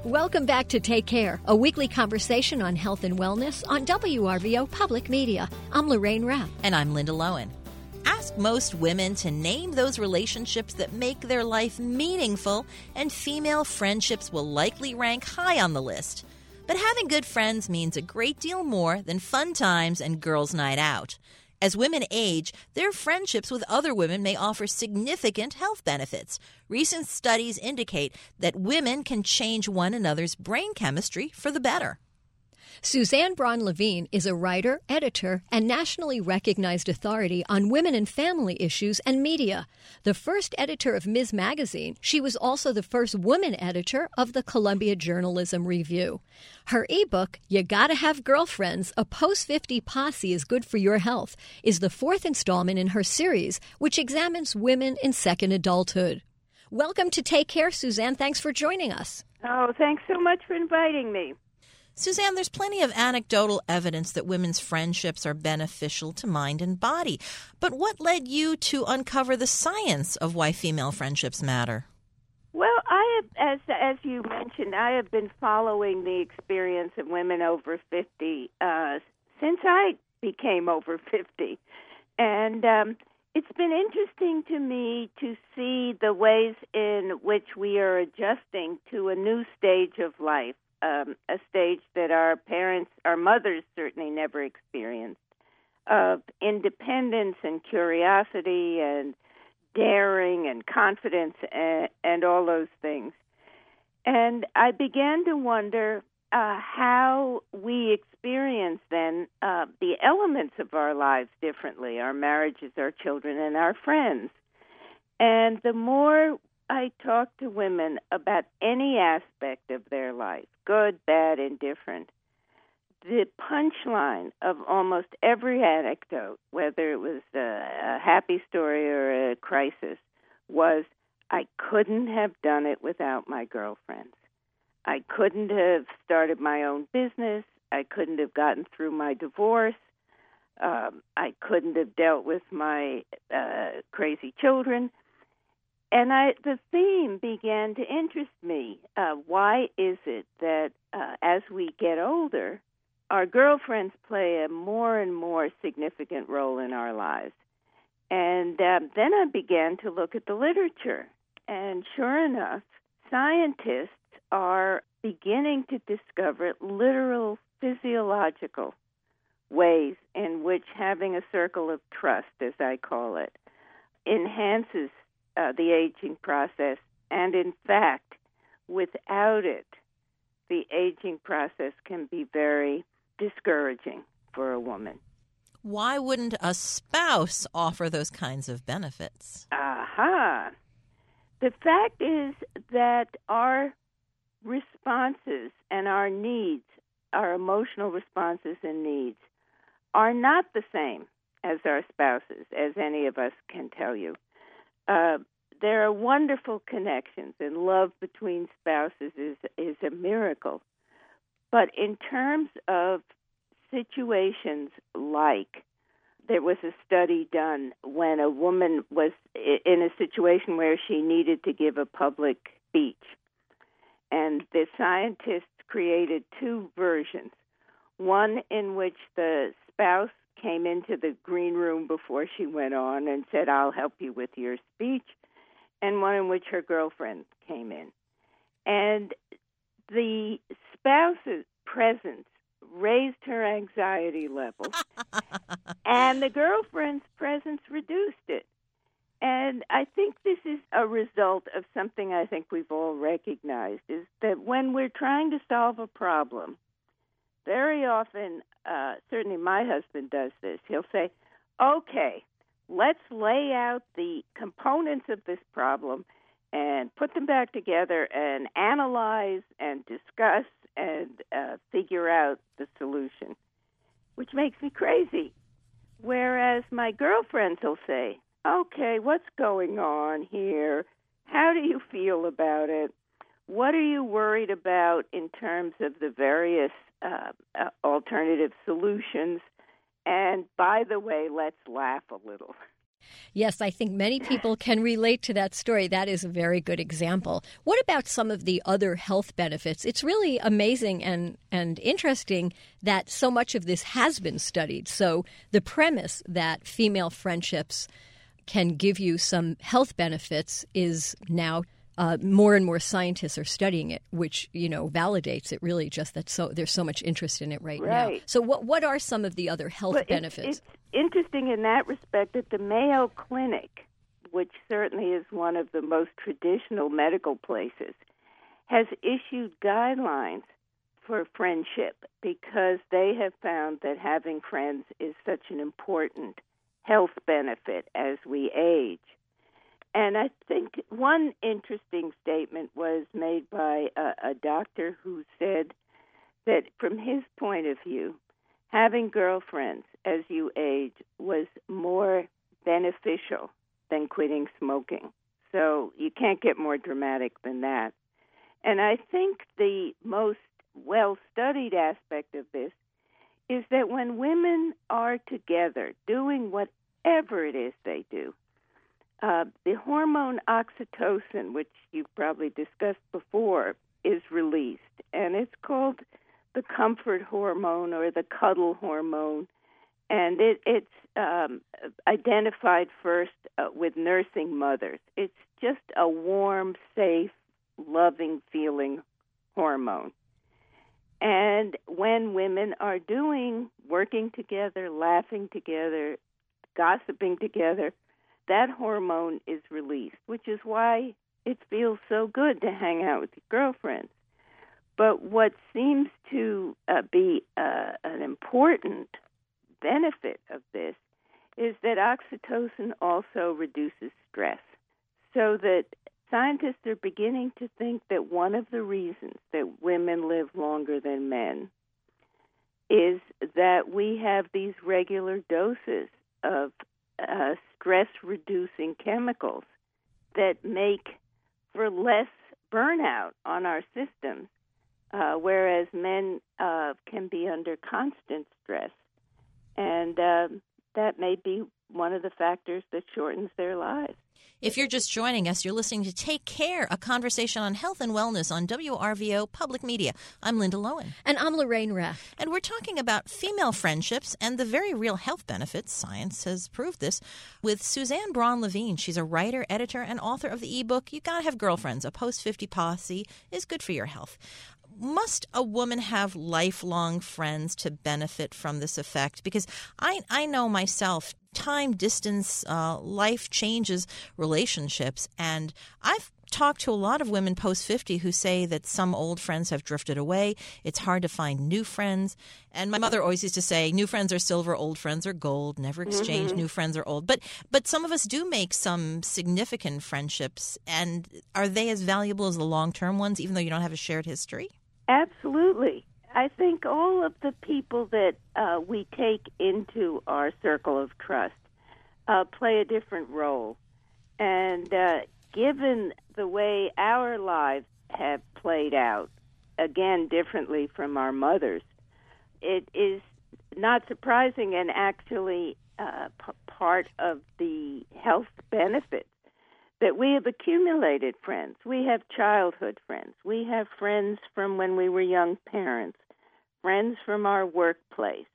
Welcome back to Take Care, a weekly conversation on health and wellness on WRVO Public Media. I'm Lorraine Rapp. And I'm Linda Lowen. Ask most women to name those relationships that make their life meaningful, and female friendships will likely rank high on the list. But having good friends means a great deal more than fun times and girls' night out. As women age, their friendships with other women may offer significant health benefits. Recent studies indicate that women can change one another's brain chemistry for the better. Suzanne Braun-Levine is a writer, editor, and nationally recognized authority on women and family issues and media. The first editor of Ms. Magazine, she was also the first woman editor of the Columbia Journalism Review. Her ebook, You Gotta Have Girlfriends, A Post-50 Posse is Good for Your Health, is the fourth installment in her series, which examines women in second adulthood. Welcome to Take Care, Suzanne. Thanks for joining us. Oh, thanks so much for inviting me. Suzanne, there's plenty of anecdotal evidence that women's friendships are beneficial to mind and body. But what led you to uncover the science of why female friendships matter? Well, I have, as you mentioned, I have been following the experience of women over 50 since I became over 50. And it's been interesting to me to see the ways in which we are adjusting to a new stage of life. A stage that our parents, our mothers certainly never experienced, of independence and curiosity and daring and confidence and all those things. And I began to wonder how we experience then the elements of our lives differently, our marriages, our children, and our friends. And the more I talk to women about any aspect of their life, good, bad, indifferent, the punchline of almost every anecdote, whether it was a happy story or a crisis, was, I couldn't have done it without my girlfriends. I couldn't have started my own business. I couldn't have gotten through my divorce. I couldn't have dealt with my crazy children. And the theme began to interest me. Why is it that as we get older, our girlfriends play a more and more significant role in our lives? And then I began to look at the literature. And sure enough, scientists are beginning to discover literal physiological ways in which having a circle of trust, as I call it, enhances the aging process, and in fact, without it, the aging process can be very discouraging for a woman. Why wouldn't a spouse offer those kinds of benefits? Aha! The fact is that our responses and our needs, our emotional responses and needs, are not the same as our spouses, as any of us can tell you. There are wonderful connections, and love between spouses is a miracle. But in terms of situations like, there was a study done when a woman was in a situation where she needed to give a public speech. And the scientists created two versions. One in which the spouse came into the green room before she went on and said, I'll help you with your speech, and one in which her girlfriend came in. And the spouse's presence raised her anxiety level, and the girlfriend's presence reduced it. And I think this is a result of something I think we've all recognized, is that when we're trying to solve a problem, very often, certainly my husband does this, he'll say, okay, let's lay out the components of this problem and put them back together and analyze and discuss and figure out the solution, which makes me crazy. Whereas my girlfriends will say, okay, what's going on here? How do you feel about it? What are you worried about in terms of the various alternative solutions? And by the way, let's laugh a little. Yes, I think many people can relate to that story. That is a very good example. What about some of the other health benefits? It's really amazing and interesting that so much of this has been studied. So the premise that female friendships can give you some health benefits is now more and more scientists are studying it, which, validates it really, just that there's so much interest in it right now. So what are some of the other health benefits? It's interesting in that respect that the Mayo Clinic, which certainly is one of the most traditional medical places, has issued guidelines for friendship because they have found that having friends is such an important health benefit as we age. And I think one interesting statement was made by a doctor who said that from his point of view, having girlfriends as you age was more beneficial than quitting smoking. So you can't get more dramatic than that. And I think the most well-studied aspect of this is that when women are together doing whatever it is they do, the hormone oxytocin, which you've probably discussed before, is released. And it's called the comfort hormone or the cuddle hormone. And it's identified first with nursing mothers. It's just a warm, safe, loving feeling hormone. And when women are working together, laughing together, gossiping together, that hormone is released, which is why it feels so good to hang out with your girlfriends. But what seems to be an important benefit of this is that oxytocin also reduces stress, so that scientists are beginning to think that one of the reasons that women live longer than men is that we have these regular doses of stress-reducing chemicals that make for less burnout on our systems, whereas men can be under constant stress. And that may be one of the factors that shortens their lives. If you're just joining us, you're listening to Take Care, a conversation on health and wellness on WRVO Public Media. I'm Linda Lowen. And I'm Lorraine Raff. And we're talking about female friendships and the very real health benefits. Science has proved this with Suzanne Braun-Levine. She's a writer, editor, and author of the ebook, You Gotta Have Girlfriends, A Post-50 Posse is Good for Your Health. Must a woman have lifelong friends to benefit from this effect? Because I know myself, time, distance, life changes relationships. And I've talked to a lot of women post-50 who say that some old friends have drifted away. It's hard to find new friends. And my mother always used to say, new friends are silver, old friends are gold. Never exchange new friends are old. But some of us do make some significant friendships. And are they as valuable as the long-term ones, even though you don't have a shared history? Absolutely. I think all of the people that we take into our circle of trust play a different role. And given the way our lives have played out, again, differently from our mothers, it is not surprising and actually part of the health benefits that we have accumulated friends. We have childhood friends. We have friends from when we were young parents, friends from our workplace,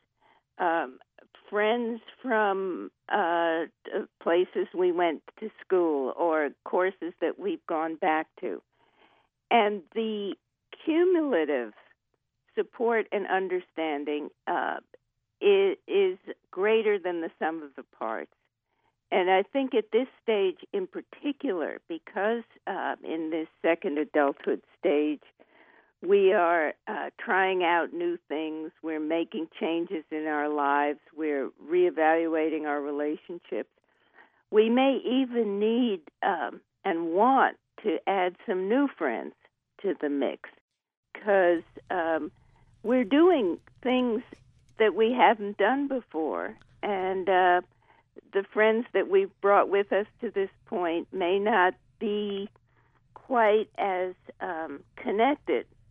friends from places we went to school or courses that we've gone back to. And the cumulative support and understanding is greater than the sum of the parts. And I think at this stage in particular, because in this second adulthood stage, we are trying out new things. We're making changes in our lives. We're reevaluating our relationships. We may even need and want to add some new friends to the mix because we're doing things that we haven't done before. And the friends that we've brought with us to this point may not be quite as connected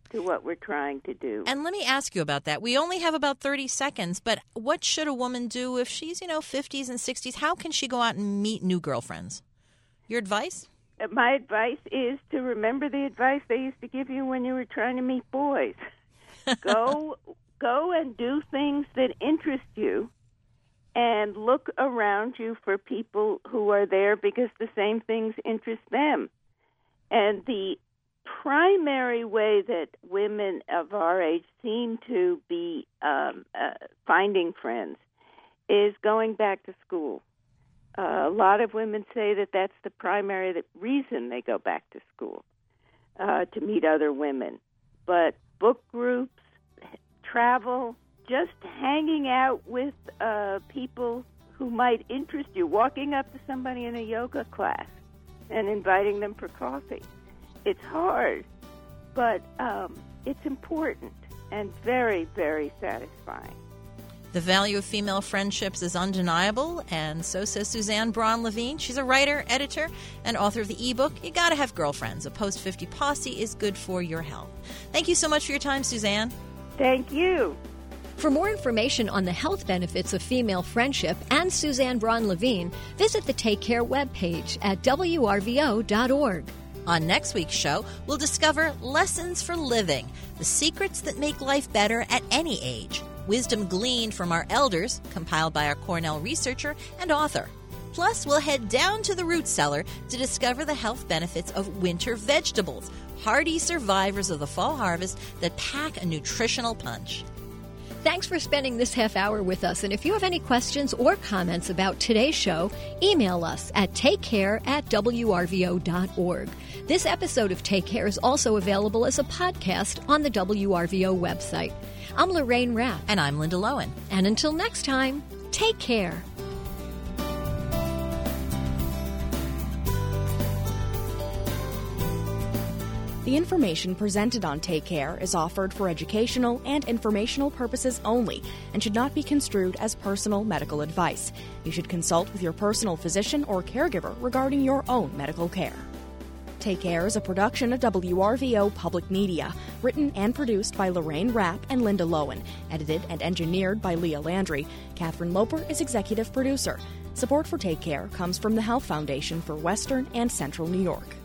to what we're trying to do. And let me ask you about that. We only have about 30 seconds, but what should a woman do if she's, 50s and 60s? How can she go out and meet new girlfriends? Your advice? My advice is to remember the advice they used to give you when you were trying to meet boys. Go and do things that interest you, and look around you for people who are there because the same things interest them. And the primary way that women of our age seem to be finding friends is going back to school. A lot of women say that that's the primary reason they go back to school, to meet other women. But book groups, travel, just hanging out with people who might interest you, walking up to somebody in a yoga class and inviting them for coffee. It's hard, but it's important and very, very satisfying. The value of female friendships is undeniable, and so says Suzanne Braun Levine. She's a writer, editor, and author of the ebook, You Gotta Have Girlfriends. A post-50 posse is good for your health. Thank you so much for your time, Suzanne. Thank you. For more information on the health benefits of female friendship and Suzanne Braun Levine, visit the Take Care webpage at wrvo.org. On next week's show, we'll discover lessons for living, the secrets that make life better at any age. Wisdom gleaned from our elders, compiled by our Cornell researcher and author. Plus, we'll head down to the root cellar to discover the health benefits of winter vegetables, hardy survivors of the fall harvest that pack a nutritional punch. Thanks for spending this half hour with us. And if you have any questions or comments about today's show, email us at takecare@wrvo.org. This episode of Take Care is also available as a podcast on the WRVO website. I'm Lorraine Rapp. And I'm Linda Lowen. And until next time, take care. The information presented on Take Care is offered for educational and informational purposes only and should not be construed as personal medical advice. You should consult with your personal physician or caregiver regarding your own medical care. Take Care is a production of WRVO Public Media, written and produced by Lorraine Rapp and Linda Lowen, edited and engineered by Leah Landry. Catherine Loper is executive producer. Support for Take Care comes from the Health Foundation for Western and Central New York.